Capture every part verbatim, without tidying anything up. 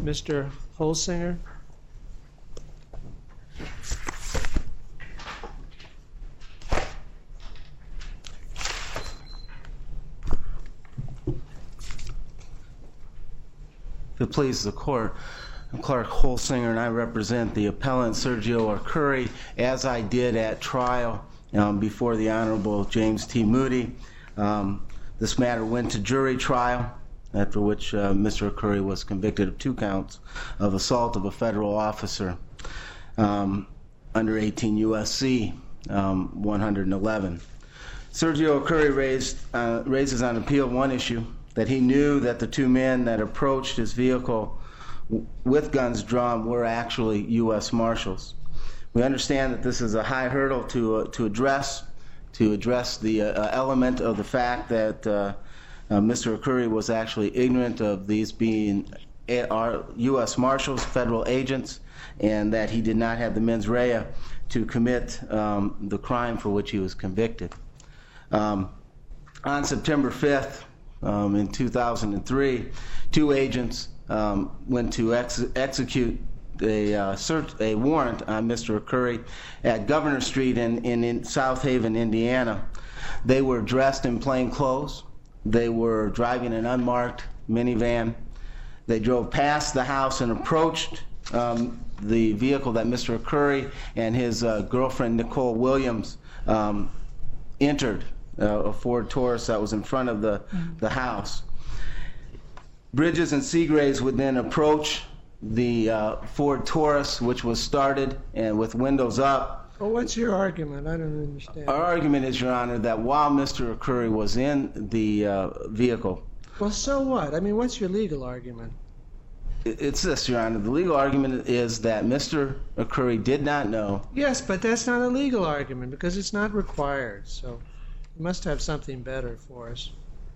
Mister Holsinger. If it pleases the court, I'm Clark Holsinger, and I represent the appellant Sergio Arcuri, as I did at trial um, before the Honorable James T. Moody. Um, this matter went to jury trial, after which uh, Mister Arcuri was convicted of two counts of assault of a federal officer um, under eighteen U S C um, one eleven. Sergio Arcuri raised, uh, raises on appeal one issue, that he knew that the two men that approached his vehicle w with guns drawn were actually U S Marshals. We understand that this is a high hurdle to uh, to address, to address the uh, element of the fact that uh, uh, Mister Arcuri was actually ignorant of these being our U S Marshals, federal agents, and that he did not have the mens rea to commit um, the crime for which he was convicted. Um, on September fifth, Um, in two thousand three, two agents um, went to ex execute a, uh, search, a warrant on Mister Arcuri at Governor Street in, in, in South Haven, Indiana. They were dressed in plain clothes. They were driving an unmarked minivan. They drove past the house and approached um, the vehicle that Mister Arcuri and his uh, girlfriend, Nicole Williams, um, entered. Uh, a Ford Taurus that was in front of the, the house. Bridges and Seagraves would then approach the uh, Ford Taurus, which was started and with windows up. Well, what's your argument? I don't understand. Our argument is, Your Honor, that while Mister Arcuri was in the uh, vehicle... Well, so what? I mean, what's your legal argument? It's this, Your Honor. The legal argument is that Mister Arcuri did not know... Yes, but that's not a legal argument because it's not required, so... You must have something better for us.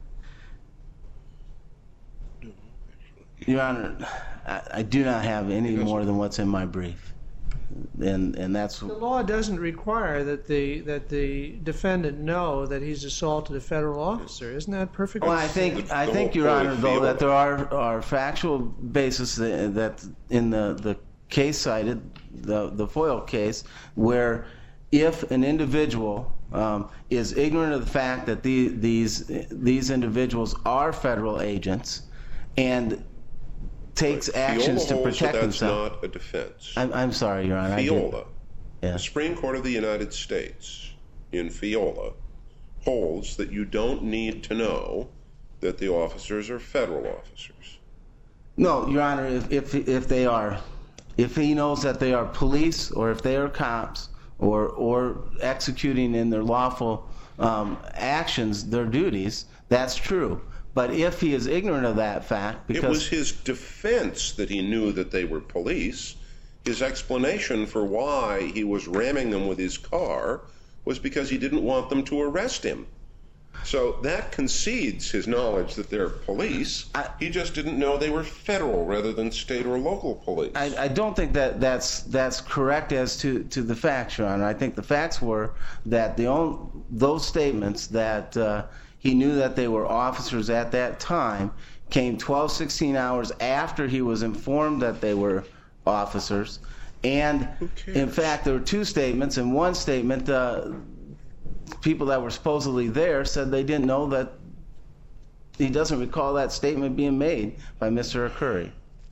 Your Honor, I, I do not have any more than what's in my brief, and and that's the law doesn't require that the that the defendant know that he's assaulted a federal officer. Isn't that perfectly? Well, I think I think, Your Honor, though, that there are are factual basis that, that in the the case cited, the the Foyle case, where if an individual Um, is ignorant of the fact that the, these these individuals are federal agents and takes but actions Fiola to protect holds that themselves. That's not a defense. I'm, I'm sorry, Your Honor. Fiola, yeah. the Supreme Court of the United States, in Fiola, holds that you don't need to know that the officers are federal officers. No, Your Honor. If if if they are, if he knows that they are police or if they are cops, or or executing in their lawful um, actions their duties, that's true. But if he is ignorant of that fact, because... It was his defense that he knew that they were police. His explanation for why he was ramming them with his car was because he didn't want them to arrest him. So that concedes his knowledge that they're police. I, he just didn't know they were federal rather than state or local police. I, I don't think that that's that's correct as to, to the facts, Your Honor. I think the facts were that the only, those statements that uh, he knew that they were officers at that time came twelve, sixteen hours after he was informed that they were officers. And in fact, there were two statements. In one statement, uh, people that were supposedly there said they didn't know that, he doesn't recall that statement being made by Mister Arcuri.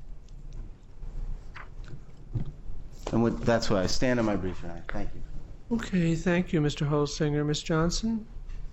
And with, that's why I stand on my brief, Your Honor. Thank you. Okay, thank you, Mister Holsinger. Miz Johnson?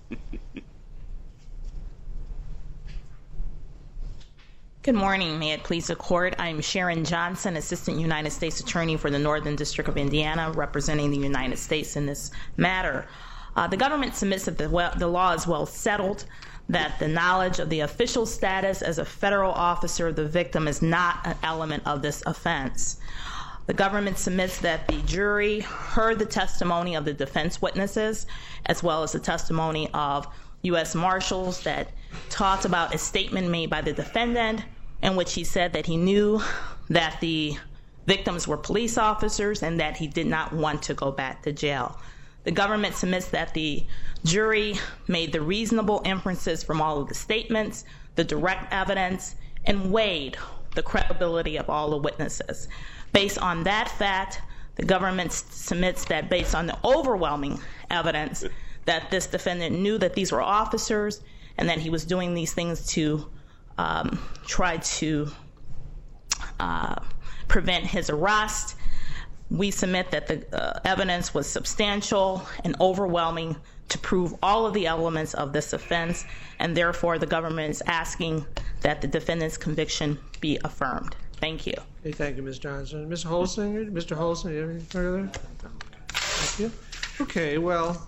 Good morning. May it please the Court. I'm Sharon Johnson, Assistant United States Attorney for the Northern District of Indiana, representing the United States in this matter. Uh, the government submits that the, well, the law is well settled, that the knowledge of the official status as a federal officer of the victim is not an element of this offense. The government submits that the jury heard the testimony of the defense witnesses, as well as the testimony of U S Marshals that talked about a statement made by the defendant in which he said that he knew that the victims were police officers and that he did not want to go back to jail. The government submits that the jury made the reasonable inferences from all of the statements, the direct evidence, and weighed the credibility of all the witnesses. Based on that fact, the government submits that based on the overwhelming evidence that this defendant knew that these were officers and that he was doing these things to um, try to uh, prevent his arrest, we submit that the uh, evidence was substantial and overwhelming to prove all of the elements of this offense, and therefore the government is asking that the defendant's conviction be affirmed. Thank you. Okay, thank you, Miz Johnson. Miz Holsinger, Mister Holsinger, do you have anything further? Thank you. Okay, well,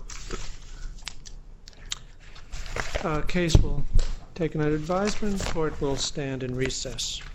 uh, case will take an advisement. Court will stand in recess.